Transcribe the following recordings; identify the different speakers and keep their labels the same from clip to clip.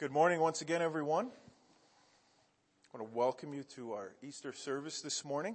Speaker 1: Good morning once again, everyone. I want to welcome you to our Easter service this morning.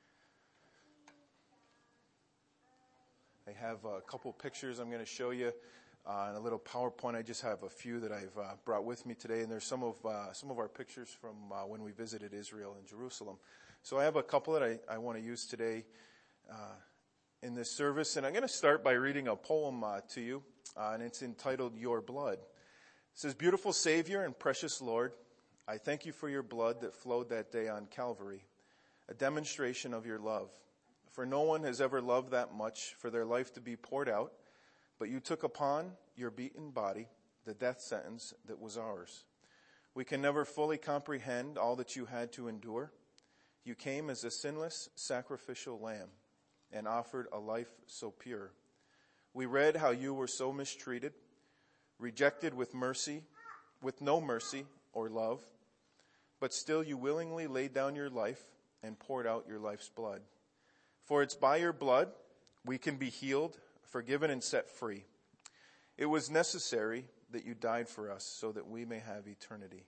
Speaker 1: I have a couple pictures I'm going to show you and a little PowerPoint. I just have a few that I've brought with me today, and there's some of our pictures from when we visited Israel and Jerusalem. So I have a couple that I want to use today in this service, and I'm going to start by reading a poem to you, and it's entitled "Your Blood." It says, "Beautiful Savior and precious Lord, I thank you for your blood that flowed that day on Calvary, a demonstration of your love. For no one has ever loved that much for their life to be poured out, but you took upon your beaten body the death sentence that was ours. We can never fully comprehend all that you had to endure. You came as a sinless sacrificial lamb and offered a life so pure. We read how you were so mistreated, rejected with no mercy or love, but still you willingly laid down your life and poured out your life's blood. For it's by your blood we can be healed, forgiven, and set free. It was necessary that you died for us so that we may have eternity."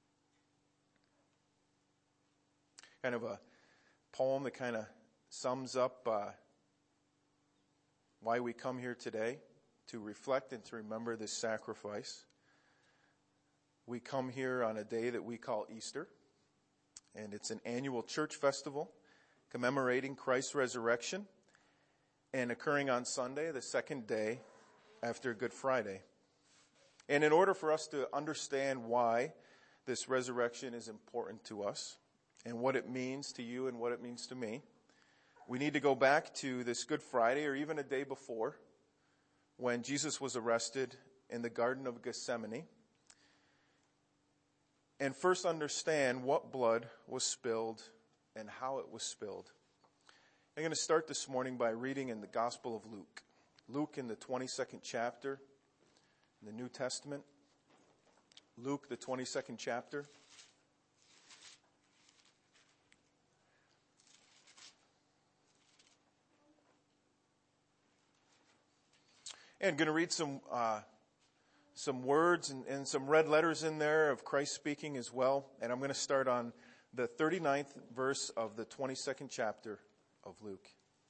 Speaker 1: Kind of a poem that kind of sums up why we come here today, to reflect and to remember this sacrifice. We come here on a day that we call Easter, and it's an annual church festival commemorating Christ's resurrection and occurring on Sunday, the second day after Good Friday. And in order for us to understand why this resurrection is important to us and what it means to you and what it means to me, we need to go back to this Good Friday, or even a day before, when Jesus was arrested in the Garden of Gethsemane, and first understand what blood was spilled and how it was spilled. I'm going to start this morning by reading in the Gospel of Luke. Luke in the 22nd chapter in the New Testament. Luke, the 22nd chapter. And I'm going to read some words and some red letters in there of Christ speaking as well. And I'm going to start on the 39th verse of the 22nd chapter of Luke.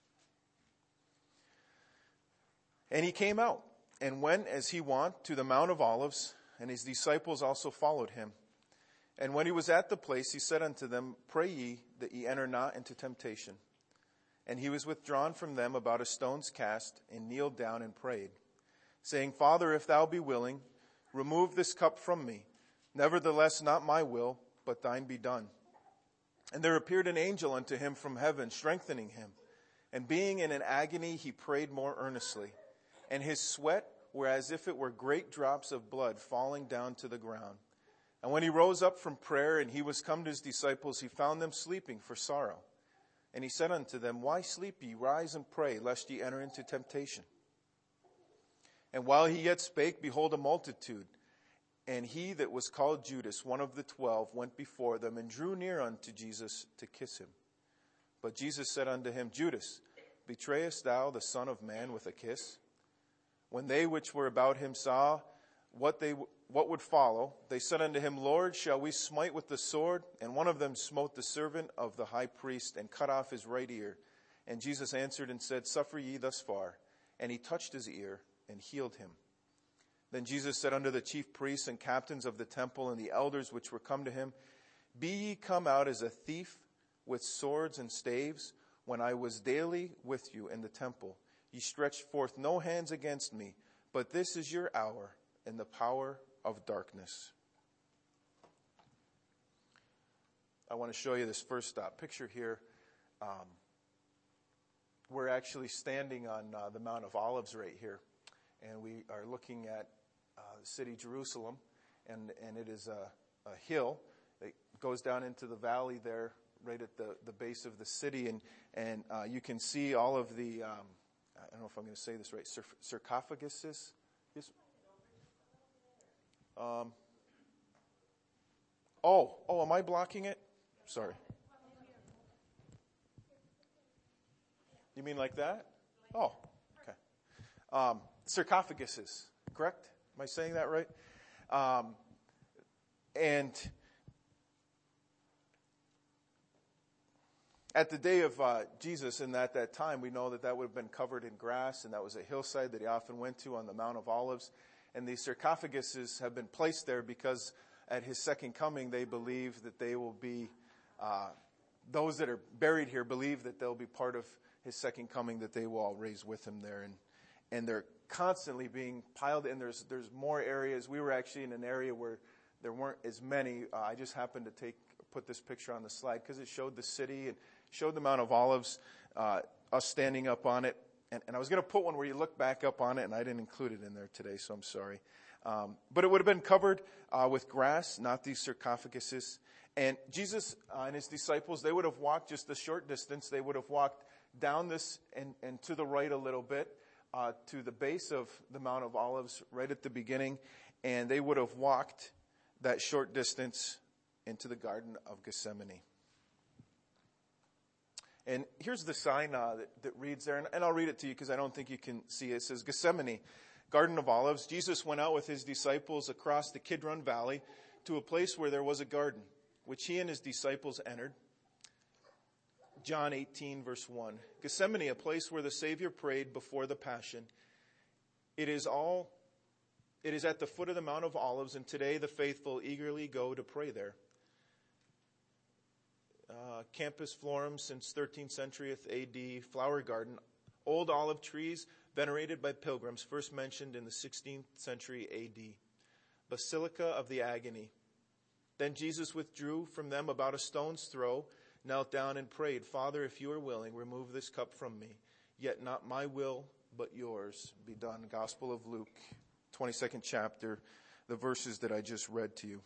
Speaker 1: "And he came out and went as he wont to the Mount of Olives, and his disciples also followed him. And when he was at the place, he said unto them, Pray ye that ye enter not into temptation. And he was withdrawn from them about a stone's cast, and kneeled down and prayed, saying, Father, if thou be willing, remove this cup from me. Nevertheless, not my will, but thine be done. And there appeared an angel unto him from heaven, strengthening him. And being in an agony, he prayed more earnestly. And his sweat were as if it were great drops of blood falling down to the ground. And when he rose up from prayer, and he was come to his disciples, he found them sleeping for sorrow. And he said unto them, Why sleep ye? Rise and pray, lest ye enter into temptation. And while he yet spake, behold, a multitude. And he that was called Judas, one of the 12, went before them, and drew near unto Jesus to kiss him. But Jesus said unto him, Judas, betrayest thou the Son of Man with a kiss? When they which were about him saw what would follow, they said unto him, Lord, shall we smite with the sword? And one of them smote the servant of the high priest, and cut off his right ear. And Jesus answered and said, Suffer ye thus far. And he touched his ear, and healed him. Then Jesus said unto the chief priests and captains of the temple and the elders which were come to him, Be ye come out as a thief with swords and staves? When I was daily with you in the temple, ye stretched forth no hands against me, but this is your hour and the power of darkness." I want to show you this first picture here. We're actually standing on the Mount of Olives right here, and we are looking at the city Jerusalem, and it is a hill that goes down into the valley there, right at the base of the city, and you can see all of the I don't know if I'm going to say this right, sarcophaguses. Yes. Am I blocking it? Sorry. You mean like that? Oh, okay. Sarcophaguses, correct? Am I saying that right? And at the day of Jesus, and at that time, we know that that would have been covered in grass, and that was a hillside that he often went to on the Mount of Olives. And these sarcophaguses have been placed there because at his second coming, they believe that they will be, those that are buried here believe that they'll be part of his second coming, that they will all raise with him there. And they're constantly being piled in. There's more areas. We were actually in an area where there weren't as many. I just happened to put this picture on the slide because it showed the city and showed the Mount of Olives, us standing up on it. And I was going to put one where you look back up on it, and I didn't include it in there today, so I'm sorry. But it would have been covered with grass, not these sarcophaguses. And Jesus and his disciples, they would have walked just a short distance. They would have walked down this and to the right a little bit to the base of the Mount of Olives right at the beginning. And they would have walked that short distance into the Garden of Gethsemane. And here's the sign that reads there, and I'll read it to you because I don't think you can see it. It says, Gethsemane, Garden of Olives. Jesus went out with his disciples across the Kidron Valley to a place where there was a garden, which he and his disciples entered. John 18, verse 1. Gethsemane, a place where the Savior prayed before the Passion. It is at the foot of the Mount of Olives, and today the faithful eagerly go to pray there. Campus Florum since 13th century AD, flower garden, old olive trees venerated by pilgrims, first mentioned in the 16th century AD. Basilica of the Agony. Then Jesus withdrew from them about a stone's throw, knelt down and prayed, Father, if you are willing, remove this cup from me. Yet not my will, but yours be done. Gospel of Luke, 22nd chapter, the verses that I just read to you.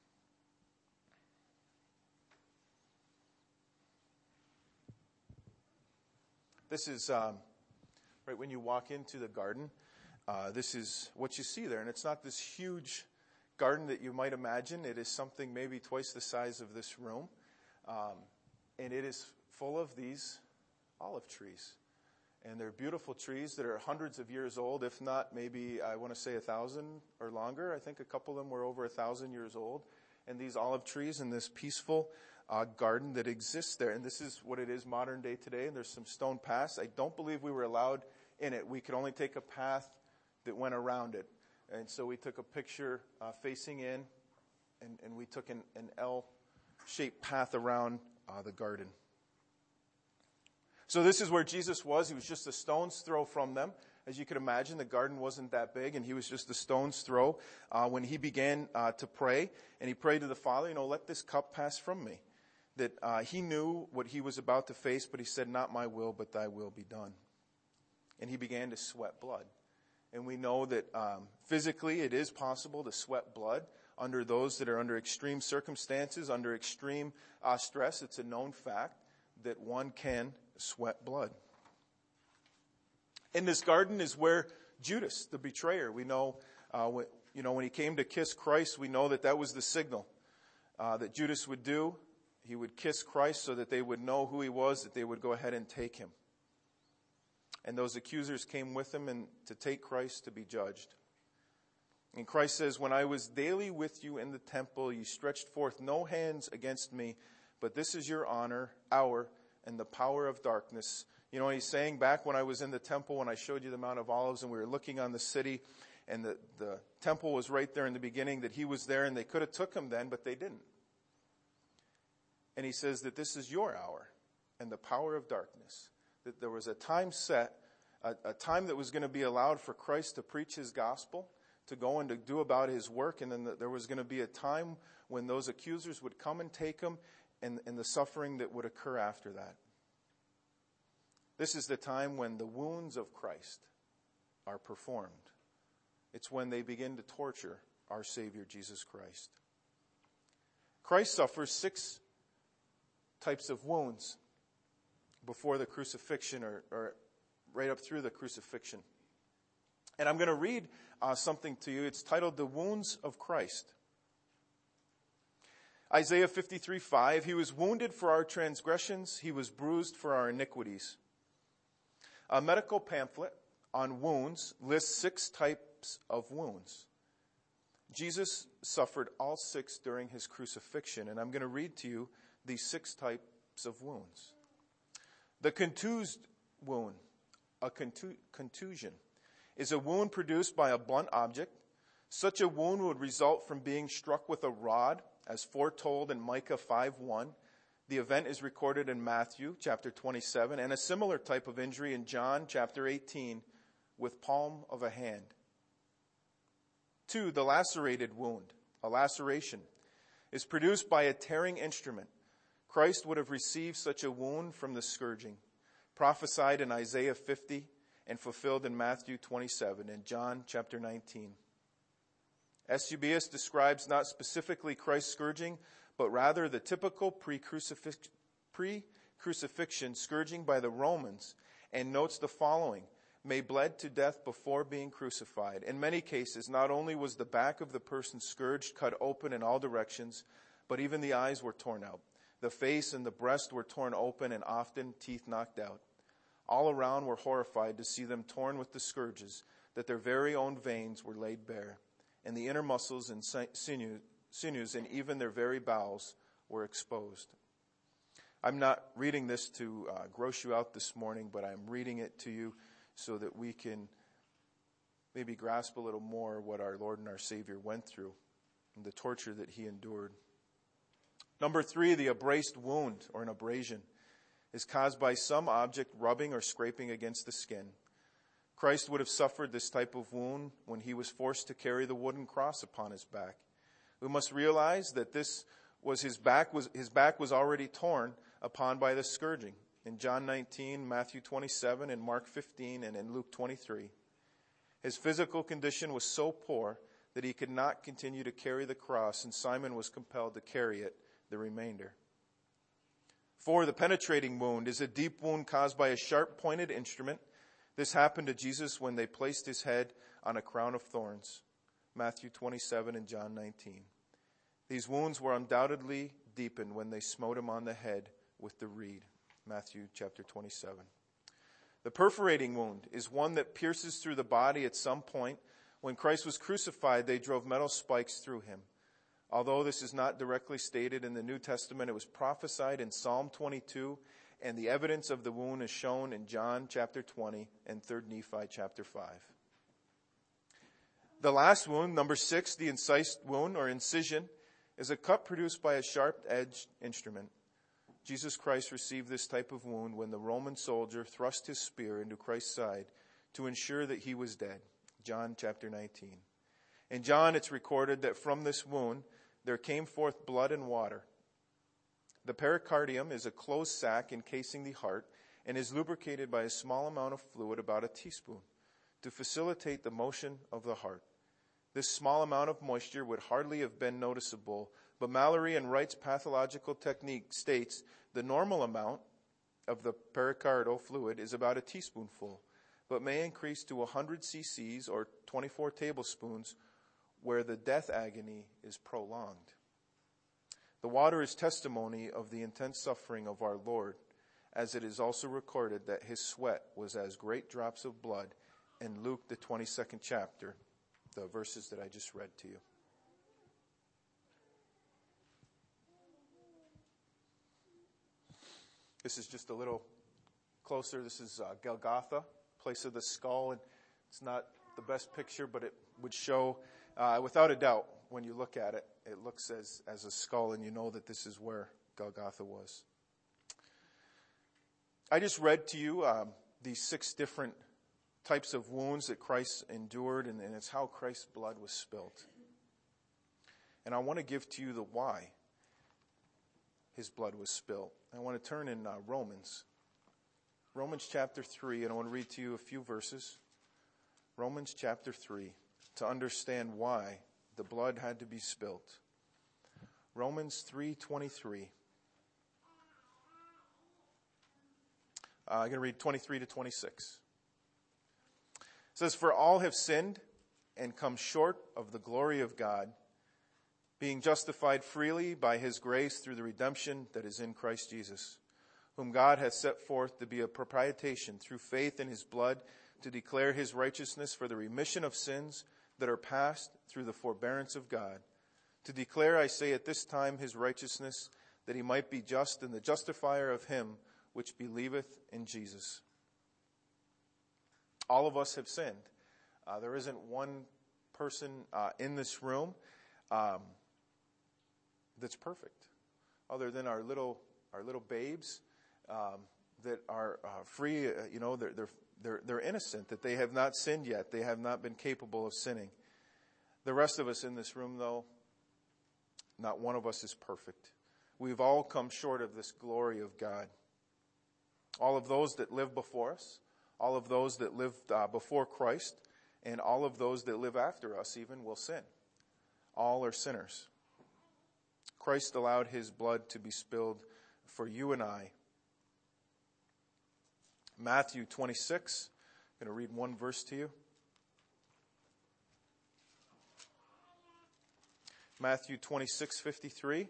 Speaker 1: This is, right when you walk into the garden, this is what you see there. And it's not this huge garden that you might imagine. It is something maybe twice the size of this room. And it is full of these olive trees. And they're beautiful trees that are hundreds of years old, if not maybe, I want to say 1,000 or longer. I think a couple of them were over 1,000 years old. And these olive trees in this peaceful garden that exists there. And this is what it is modern day today. And there's some stone paths. I don't believe we were allowed in it. We could only take a path that went around it. And so we took a picture facing in, and we took an L-shaped path around the garden. So this is where Jesus was. He was just a stone's throw from them. As you can imagine, the garden wasn't that big, and he was just a stone's throw when he began to pray. And he prayed to the Father, let this cup pass from me. That he knew what he was about to face, but he said, not my will, but thy will be done. And he began to sweat blood. And we know that physically it is possible to sweat blood under those that are under extreme circumstances, under extreme stress. It's a known fact that one can sweat blood. In this garden is where Judas, the betrayer, we know, when he came to kiss Christ, we know that was the signal that Judas would do. He would kiss Christ so that they would know who he was, that they would go ahead and take him. And those accusers came with him and to take Christ to be judged. And Christ says, when I was daily with you in the temple, you stretched forth no hands against me, but this is your hour, and the power of darkness. He's saying back when I was in the temple, when I showed you the Mount of Olives, and we were looking on the city, and the temple was right there in the beginning, that he was there, and they could have took him then, but they didn't. And he says that this is your hour and the power of darkness. That there was a time set, a time that was going to be allowed for Christ to preach his gospel, to go and to do about his work. And then there was going to be a time when those accusers would come and take him, and the suffering that would occur after that. This is the time when the wounds of Christ are performed. It's when they begin to torture our Savior, Jesus Christ. Christ suffers 6 types of wounds before the crucifixion or right up through the crucifixion. And I'm going to read something to you. It's titled, The Wounds of Christ. Isaiah 53:5, he was wounded for our transgressions, he was bruised for our iniquities. A medical pamphlet on wounds lists 6 types of wounds. Jesus suffered all 6 during his crucifixion, and I'm going to read to you these 6 types of wounds. The contused wound, a contusion, is a wound produced by a blunt object. Such a wound would result from being struck with a rod, as foretold in Micah 5:1. The event is recorded in Matthew chapter 27, and a similar type of injury in John chapter 18 with palm of a hand. 2, the lacerated wound, a laceration, is produced by a tearing instrument. Christ would have received such a wound from the scourging, prophesied in Isaiah 50 and fulfilled in Matthew 27 and John chapter 19. S. Eusebius describes not specifically Christ's scourging, but rather the typical pre-crucifixion scourging by the Romans, and notes the following: may bled to death before being crucified. In many cases, not only was the back of the person scourged cut open in all directions, but even the eyes were torn out. The face and the breast were torn open, and often teeth knocked out. All around were horrified to see them torn with the scourges, that their very own veins were laid bare, and the inner muscles and sinews and even their very bowels were exposed. I'm not reading this to gross you out this morning, but I'm reading it to you so that we can maybe grasp a little more what our Lord and our Savior went through and the torture that he endured. Number 3, the abrased wound, or an abrasion, is caused by some object rubbing or scraping against the skin. Christ would have suffered this type of wound when he was forced to carry the wooden cross upon his back. We must realize that his back was already torn upon by the scourging. In John 19, Matthew 27, and Mark 15, and in Luke 23. His physical condition was so poor that he could not continue to carry the cross, and Simon was compelled to carry it the remainder. 4, the penetrating wound is a deep wound caused by a sharp-pointed instrument. This happened to Jesus when they placed his head on a crown of thorns. Matthew 27 and John 19. These wounds were undoubtedly deepened when they smote him on the head with the reed. Matthew chapter 27. The perforating wound is one that pierces through the body at some point. When Christ was crucified, they drove metal spikes through him. Although this is not directly stated in the New Testament, it was prophesied in Psalm 22, and the evidence of the wound is shown in John chapter 20 and 3 Nephi chapter 5. The last wound, number 6, the incised wound or incision, is a cut produced by a sharp-edged instrument. Jesus Christ received this type of wound when the Roman soldier thrust his spear into Christ's side to ensure that he was dead. John chapter 19. In John, it's recorded that from this wound there came forth blood and water. The pericardium is a closed sac encasing the heart and is lubricated by a small amount of fluid, about a teaspoon, to facilitate the motion of the heart. This small amount of moisture would hardly have been noticeable, but Mallory and Wright's pathological technique states the normal amount of the pericardial fluid is about a teaspoonful, but may increase to 100 cc's or 24 tablespoons where the death agony is prolonged. The water is testimony of the intense suffering of our Lord, as it is also recorded that his sweat was as great drops of blood in Luke, the 22nd chapter, the verses that I just read to you. This is just a little closer. This is Golgotha, place of the skull, and it's not the best picture, but it would show, without a doubt, when you look at it, it looks as a skull, and you know that this is where Golgotha was. I just read to you these 6 different types of wounds that Christ endured, and it's how Christ's blood was spilt. And I want to give to you the why his blood was spilt. I want to turn in Romans chapter 3, and I want to read to you a few verses. Romans chapter 3, to understand why the blood had to be spilt. Romans 3:23. I'm going to read 23 to 26. It says, "For all have sinned and come short of the glory of God, being justified freely by his grace through the redemption that is in Christ Jesus, whom God hath set forth to be a propitiation through faith in his blood, to declare his righteousness for the remission of sins that are passed through the forbearance of God, to declare, I say, at this time his righteousness, that he might be just and the justifier of him which believeth in Jesus. All of us have sinned. There isn't one person in this room that's perfect, other than our little babes that are free. They're innocent, that they have not sinned yet. They have not been capable of sinning. The rest of us in this room, though, not one of us is perfect. We've all come short of this glory of God. All of those that live before us, all of those that lived before Christ, and all of those that live after us even will sin. All are sinners. Christ allowed his blood to be spilled for you and I. Matthew 26, I'm going to read one verse to you. Matthew 26:53.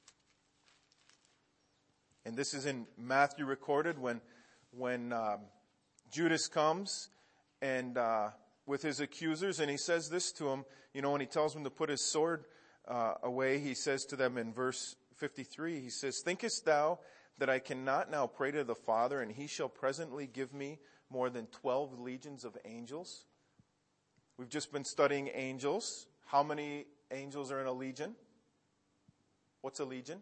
Speaker 1: And this is in Matthew recorded when Judas comes and with his accusers, and he says this to him, when he tells them to put his sword away, he says to them in verse 53, he says, thinkest thou that I cannot now pray to the Father, and he shall presently give me more than 12 legions of angels? We've just been studying angels. How many angels are in a legion? What's a legion?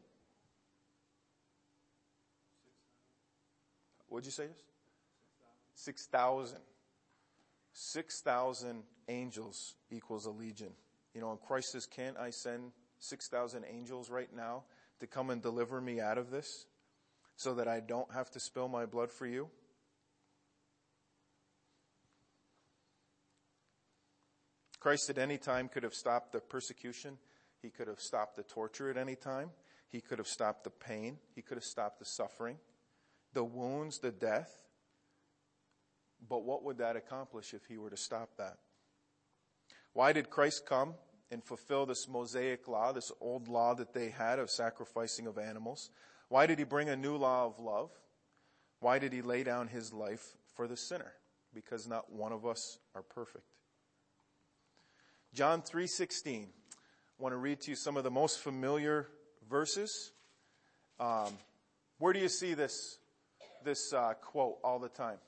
Speaker 1: 6,000. What'd you say? 6,000. 6,000 angels equals a legion. And Christ says, can't I send 6,000 angels right now to come and deliver me out of this so that I don't have to spill my blood for you? Christ at any time could have stopped the persecution. He could have stopped the torture at any time. He could have stopped the pain. He could have stopped the suffering, the wounds, the death. But what would that accomplish if he were to stop that? Why did Christ come and fulfill this Mosaic law, this old law that they had of sacrificing of animals? Why did he bring a new law of love? Why did he lay down his life for the sinner? Because not one of us are perfect. John 3:16. I want to read to you some of the most familiar verses. Where do you see this quote all the time?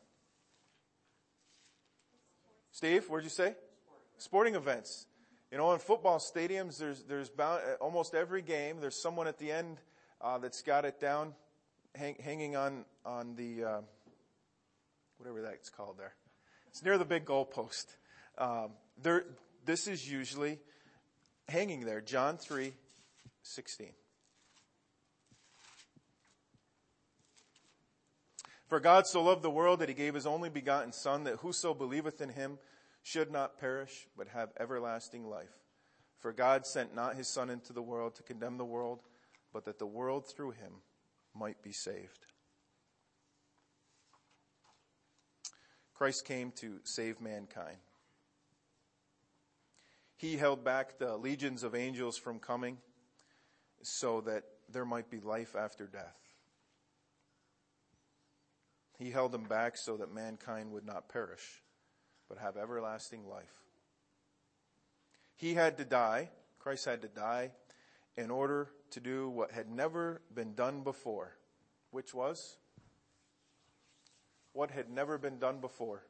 Speaker 1: Steve, where'd you say? Sporting events. In football stadiums, there's bound, almost every game, there's someone at the end that's got it down, hanging on the, whatever that's called there. It's near the big goal post. This is usually hanging there, John 3:16. For God so loved the world that he gave his only begotten Son, that whoso believeth in him should not perish, but have everlasting life. For God sent not his Son into the world to condemn the world, but that the world through him might be saved. Christ came to save mankind. He held back the legions of angels from coming so that there might be life after death. He held them back so that mankind would not perish, but have everlasting life. He had to die, Christ had to die, in order to do what had never been done before, which was what had never been done before.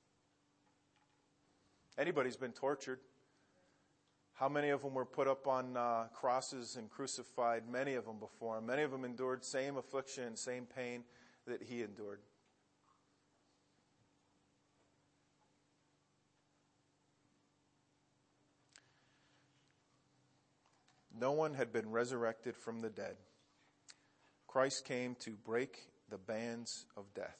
Speaker 1: Anybody's been tortured. How many of them were put up on crosses and crucified? Many of them before. Many of them endured same affliction, same pain that he endured. No one had been resurrected from the dead. Christ came to break the bands of death.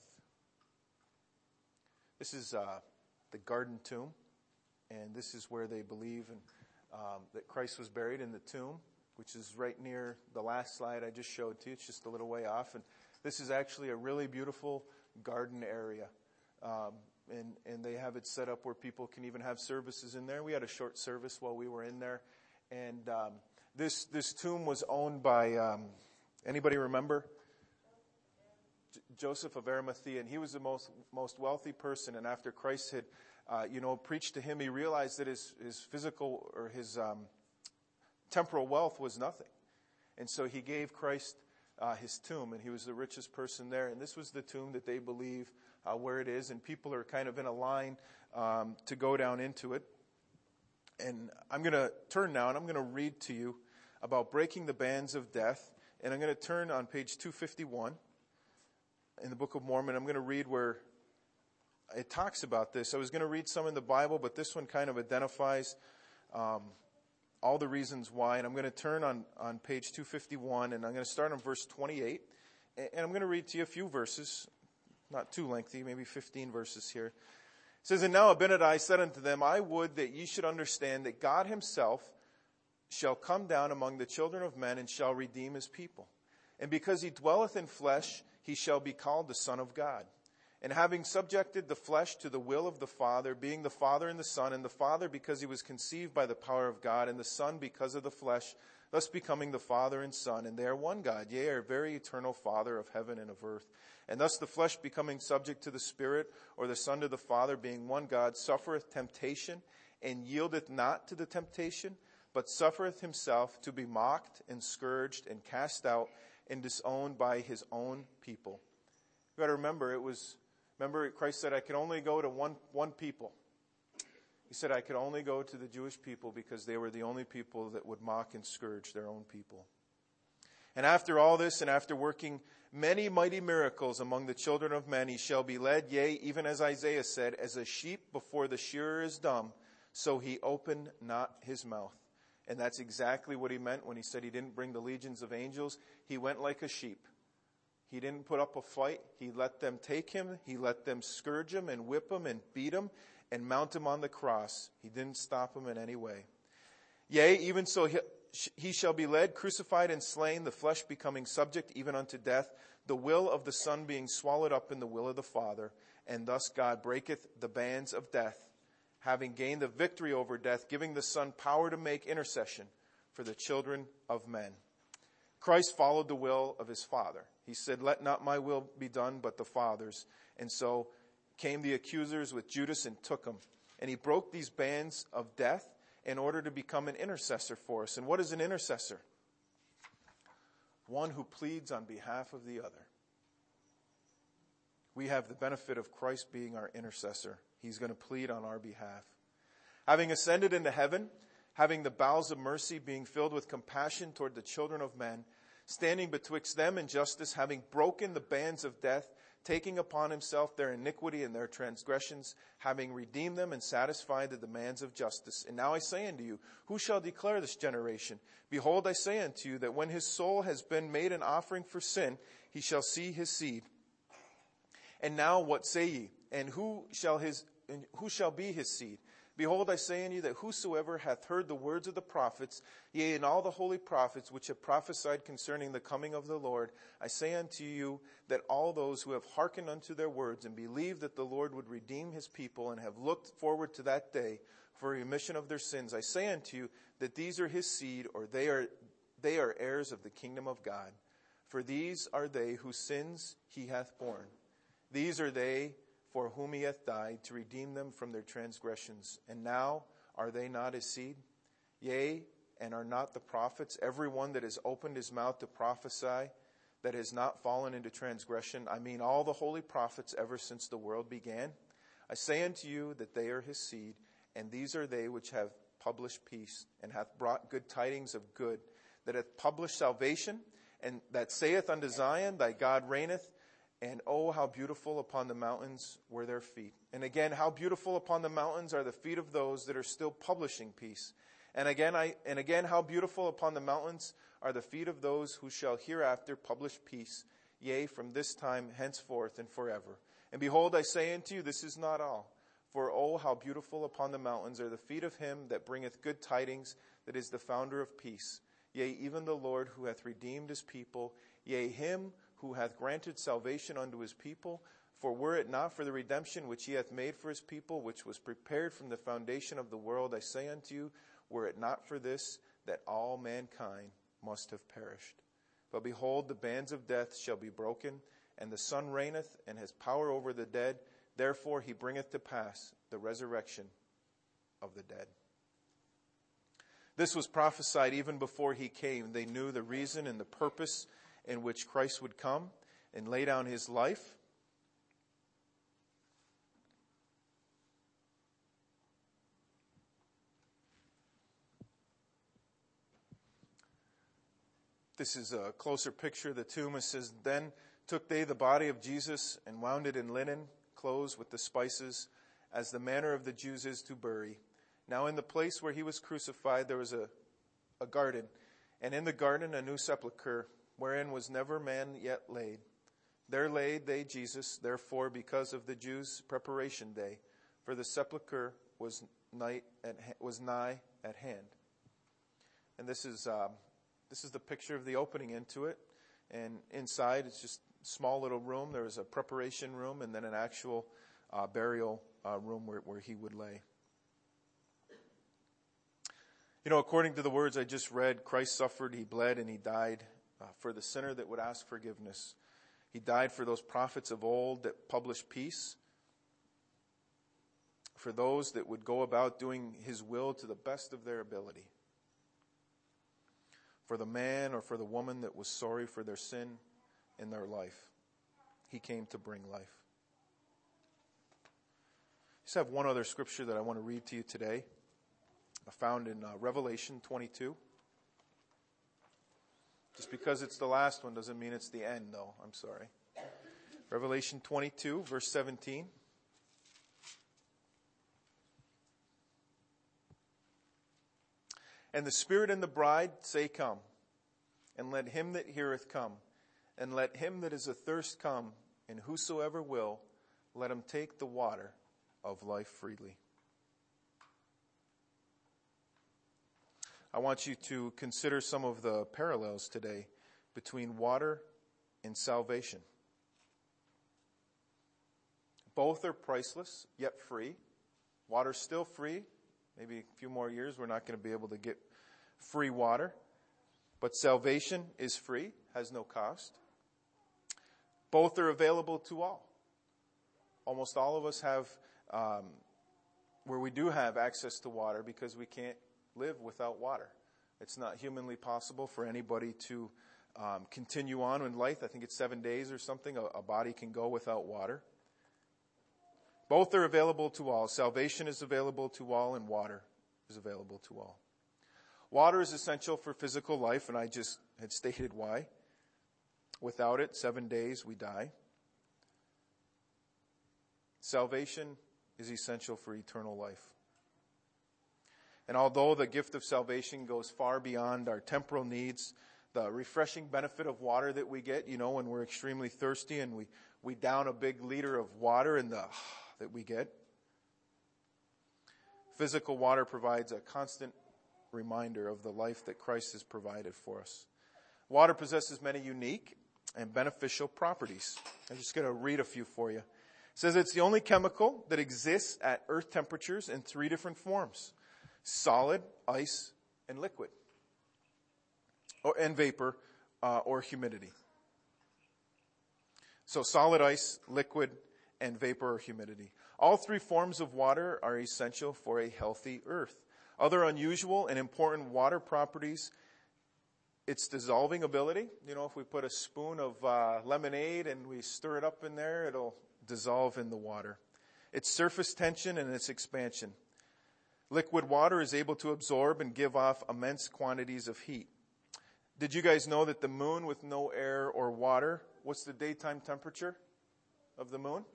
Speaker 1: This is the Garden Tomb, and this is where they believe that Christ was buried, in the tomb, which is right near the last slide I just showed to you. It's just a little way off, and this is actually a really beautiful garden area, and they have it set up where people can even have services in there. We had a short service while we were in there, and this tomb was owned by, anybody remember? Joseph of Arimathea, and he was the most wealthy person. And after Christ had, preached to him, he realized that his physical or his temporal wealth was nothing. And so he gave Christ his tomb, and he was the richest person there. And this was the tomb that they believe where it is, and people are kind of in a line to go down into it. And I'm going to turn now, and I'm going to read to you about breaking the bands of death. And I'm going to turn on page 251 in the Book of Mormon. I'm going to read where it talks about this. I was going to read some in the Bible, but this one kind of identifies all the reasons why. And I'm going to turn on page 251, and I'm going to start on verse 28. And I'm going to read to you a few verses, not too lengthy, maybe 15 verses here. It says, "And now Abinadi said unto them, I would that ye should understand that God himself shall come down among the children of men and shall redeem his people. And because he dwelleth in flesh, he shall be called the Son of God. And having subjected the flesh to the will of the Father, being the Father and the Son, and the Father because he was conceived by the power of God, and the Son because of the flesh, thus becoming the Father and Son, and they are one God, yea, are very eternal Father of heaven and of earth. And thus the flesh becoming subject to the Spirit, or the Son to the Father, being one God, suffereth temptation, and yieldeth not to the temptation, but suffereth himself to be mocked and scourged and cast out and disowned by his own people." You've got to remember, Christ said, I could only go to one people. He said, I could only go to the Jewish people because they were the only people that would mock and scourge their own people. "And after all this, and after working many mighty miracles among the children of men, he shall be led, yea, even as Isaiah said, as a sheep before the shearer is dumb, so he opened not his mouth." And that's exactly what he meant when he said he didn't bring the legions of angels. He went like a sheep. He didn't put up a fight. He let them take him. He let them scourge him and whip him and beat him and mount him on the cross. He didn't stop him in any way. "Yea, even so he shall be led, crucified and slain, the flesh becoming subject even unto death, the will of the Son being swallowed up in the will of the Father. And thus God breaketh the bands of death, having gained the victory over death, giving the Son power to make intercession for the children of men." Christ followed the will of his Father. He said, "Let not my will be done, but the Father's." And so came the accusers with Judas and took him. And he broke these bands of death in order to become an intercessor for us. And what is an intercessor? One who pleads on behalf of the other. We have the benefit of Christ being our intercessor. He's going to plead on our behalf. "Having ascended into heaven, having the bowels of mercy, being filled with compassion toward the children of men, standing betwixt them and justice, having broken the bands of death, taking upon himself their iniquity and their transgressions, having redeemed them and satisfied the demands of justice. And now I say unto you, who shall declare this generation? Behold, I say unto you, that when his soul has been made an offering for sin, he shall see his seed. And now what say ye? And who shall be his seed? Behold, I say unto you, that whosoever hath heard the words of the prophets, yea, and all the holy prophets which have prophesied concerning the coming of the Lord, I say unto you, that all those who have hearkened unto their words, and believed that the Lord would redeem his people, and have looked forward to that day for remission of their sins, I say unto you, that these are his seed, or they are heirs of the kingdom of God. For these are they whose sins he hath borne. These are they for whom he hath died, to redeem them from their transgressions. And now are they not his seed? Yea, and are not the prophets, every one that has opened his mouth to prophesy, that has not fallen into transgression? I mean all the holy prophets ever since the world began. I say unto you that they are his seed, and these are they which have published peace, and hath brought good tidings of good, that hath published salvation, and that saith unto Zion, thy God reigneth. And oh, how beautiful upon the mountains were their feet. And again, how beautiful upon the mountains are the feet of those that are still publishing peace. And again, how beautiful upon the mountains are the feet of those who shall hereafter publish peace, yea, from this time henceforth and forever. And behold, I say unto you, this is not all. For oh, how beautiful upon the mountains are the feet of him that bringeth good tidings, that is the founder of peace. Yea, even the Lord who hath redeemed his people, yea, him who hath granted salvation unto his people. For were it not for the redemption which he hath made for his people, which was prepared from the foundation of the world, I say unto you, were it not for this, that all mankind must have perished. But behold, the bands of death shall be broken, and the Son reigneth, and has power over the dead. Therefore he bringeth to pass the resurrection of the dead. This was prophesied even before he came. They knew the reason and the purpose in which Christ would come and lay down his life. This is a closer picture of the tomb. It says, Then took they the body of Jesus and wound it in linen, clothes with the spices, as the manner of the Jews is to bury. Now in the place where he was crucified there was a garden, and in the garden a new sepulchre, wherein was never man yet laid. There laid they Jesus, therefore, because of the Jews' preparation day, for the sepulchre was nigh at hand. And this is the picture of the opening into it. And inside, it's just a small little room. There was a preparation room and then an actual burial room where he would lay. You know, according to the words I just read, Christ suffered, he bled, and he died for the sinner that would ask forgiveness. He died for those prophets of old that published peace, for those that would go about doing his will to the best of their ability, for the man or for the woman that was sorry for their sin in their life. He came to bring life. I just have one other scripture that I want to read to you today, found in Revelation 22. Just because it's the last one doesn't mean it's the end, though. I'm sorry. Revelation 22, verse 17. And the Spirit and the bride say, Come. And let him that heareth come. And let him that is athirst come. And whosoever will, let him take the water of life freely. I want you to consider some of the parallels today between water and salvation. Both are priceless, yet free. Water's still free. Maybe a few more years we're not going to be able to get free water. But salvation is free, has no cost. Both are available to all. Almost all of us have, where we do have access to water because we can't live without water. It's not humanly possible for anybody to continue on in life. I think it's 7 days or something a body can go without water. Both are available to all. Salvation is available to all, and water is available to all. Water is essential for physical life, and I just had stated why. Without it, 7 days we die. Salvation is essential for eternal life. And although the gift of salvation goes far beyond our temporal needs, the refreshing benefit of water that we get, you know, when we're extremely thirsty and we down a big liter of water and that we get. Physical water provides a constant reminder of the life that Christ has provided for us. Water possesses many unique and beneficial properties. I'm just going to read a few for you. It says it's the only chemical that exists at earth temperatures in 3 different forms: solid, ice, and liquid, and vapor, or humidity. So solid, ice, liquid, and vapor or humidity. All 3 forms of water are essential for a healthy earth. Other unusual and important water properties: its dissolving ability. You know, if we put a spoon of lemonade and we stir it up in there, it'll dissolve in the water. Its surface tension and its expansion. Liquid water is able to absorb and give off immense quantities of heat. Did you guys know that the moon with no air or water, what's the daytime temperature of the moon?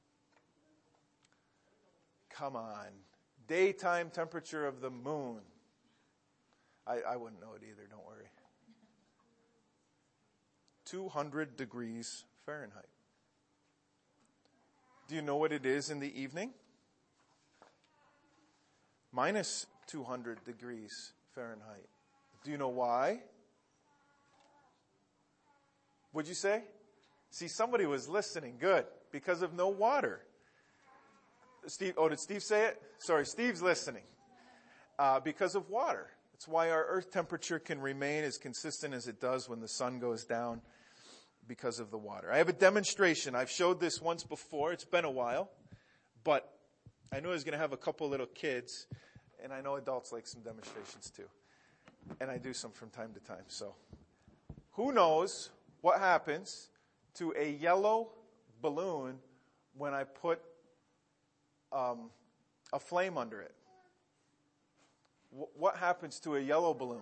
Speaker 1: Come on. Daytime temperature of the moon. I wouldn't know it either, don't worry. 200 degrees Fahrenheit. Do you know what it is in the evening? Minus 200 degrees Fahrenheit. Do you know why? What'd you say? See, somebody was listening. Good. Because of no water. Steve, did Steve say it? Sorry, Steve's listening. Because of water. That's why our earth temperature can remain as consistent as it does when the sun goes down. because of the water. I have a demonstration. I've showed this once before. It's been a while, but I knew I was going to have a couple little kids, and I know adults like some demonstrations too. And I do some from time to time. So who knows what happens to a yellow balloon when I put a flame under it? What happens to a yellow balloon?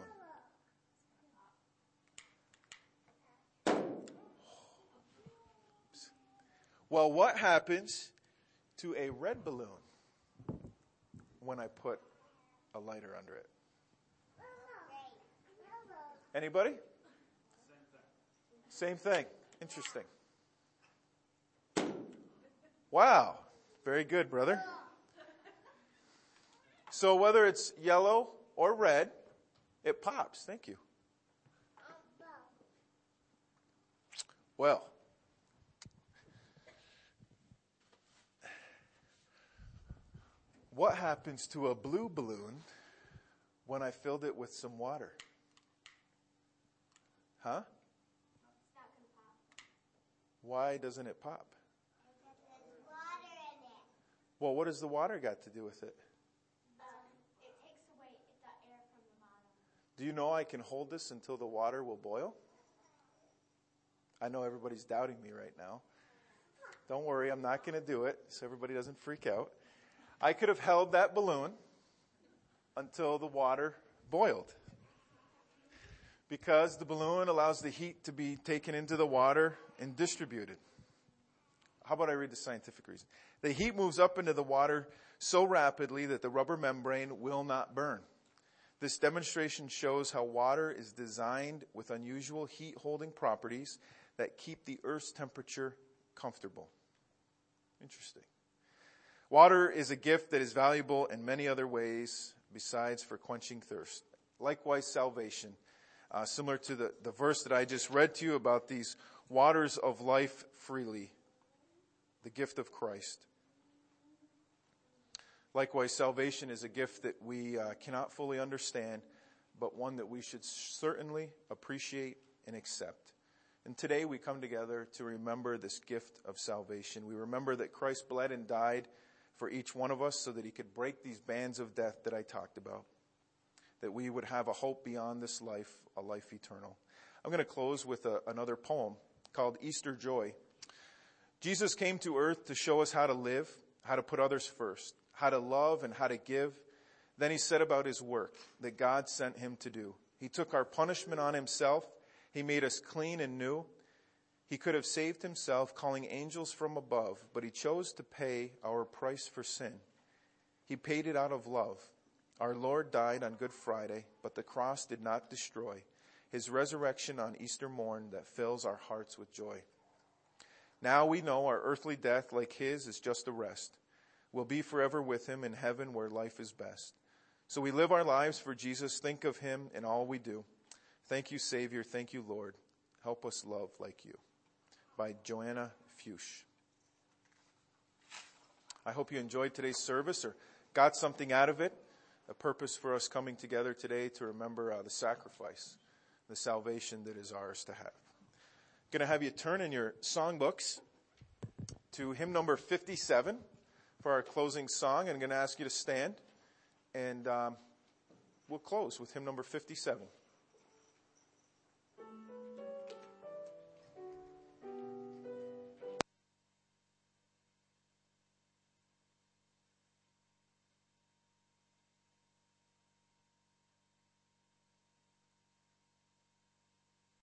Speaker 1: Well, what happens to a red balloon when I put a lighter under it? Anybody? Same thing. Interesting. Wow. Very good, brother. So whether it's yellow or red, it pops. Thank you. Well, what happens to a blue balloon when I filled it with some water? Huh?
Speaker 2: It's not going to pop.
Speaker 1: Why doesn't it pop?
Speaker 2: Because there's water in it.
Speaker 1: Well, what does the water got to do with it?
Speaker 2: It takes away the air from the bottom.
Speaker 1: Do you know I can hold this until the water will boil? I know everybody's doubting me right now. Don't worry, I'm not going to do it, so everybody doesn't freak out. I could have held that balloon until the water boiled, because the balloon allows the heat to be taken into the water and distributed. How about I read the scientific reason? The heat moves up into the water so rapidly that the rubber membrane will not burn. This demonstration shows how water is designed with unusual heat-holding properties that keep the Earth's temperature comfortable. Interesting. Water is a gift that is valuable in many other ways besides for quenching thirst. Likewise, salvation. Similar to the verse that I just read to you about these waters of life freely, the gift of Christ. Likewise, salvation is a gift that we cannot fully understand, but one that we should certainly appreciate and accept. And today we come together to remember this gift of salvation. We remember that Christ bled and died for each one of us so that he could break these bands of death that I talked about, that we would have a hope beyond this life, a life eternal. I'm going to close with another poem called Easter Joy. Jesus came to earth to show us how to live, how to put others first, how to love and how to give. Then he said about his work that God sent him to do. He took our punishment on himself. He made us clean and new. He could have saved himself, calling angels from above, but he chose to pay our price for sin. He paid it out of love. Our Lord died on Good Friday, but the cross did not destroy his resurrection on Easter morn that fills our hearts with joy. Now we know our earthly death, like his, is just a rest. We'll be forever with him in heaven where life is best. So we live our lives for Jesus. Think of him in all we do. Thank you, Savior. Thank you, Lord. Help us love like you. By Joanna Fuchs. I hope you enjoyed today's service or got something out of it. A purpose for us coming together today to remember the sacrifice, the salvation that is ours to have. I'm going to have you turn in your songbooks to hymn number 57 for our closing song. I'm going to ask you to stand, and we'll close with hymn number 57.